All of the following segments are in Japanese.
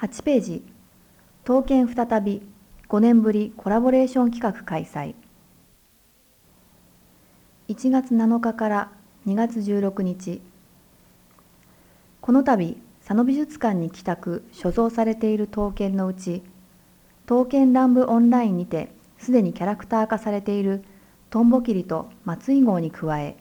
8ページ、刀剣再び5年ぶりコラボレーション企画開催。1月7日から2月16日。この度、佐野美術館に寄託・所蔵されている刀剣のうち、刀剣乱舞オンラインにてすでにキャラクター化されているトンボ切と松井号に加え、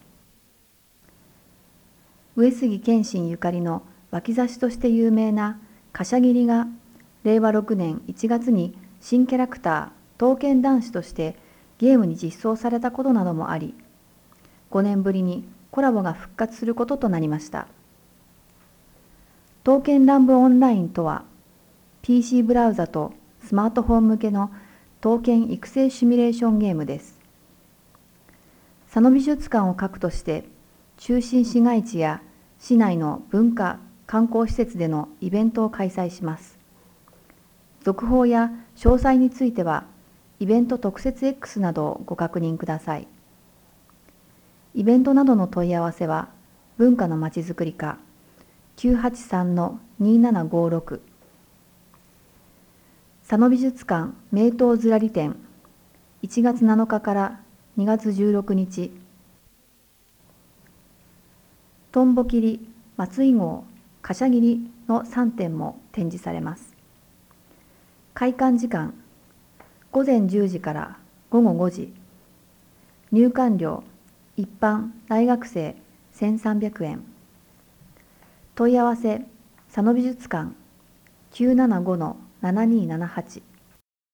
上杉謙信ゆかりの脇差しとして有名な柏切が令和6年1月に新キャラクター刀剣男子としてゲームに実装されたことなどもあり、5年ぶりにコラボが復活することとなりました。刀剣乱舞オンラインとは、PC ブラウザとスマートフォン向けの刀剣育成シミュレーションゲームです。佐野美術館を核として、中心市街地や市内の文化・観光施設でのイベントを開催します。続報や詳細については、イベント特設 X などをご確認ください。イベントなどの問い合わせは、文化のまちづくり課 983-2756。佐野美術館名刀ずらり展、1月7日から2月16日。トンボ切、松井号、柏切の3点も展示されます。開館時間、午前10時から午後5時。入館料、一般・大学生1300円。問い合わせ、佐野美術館 975-7278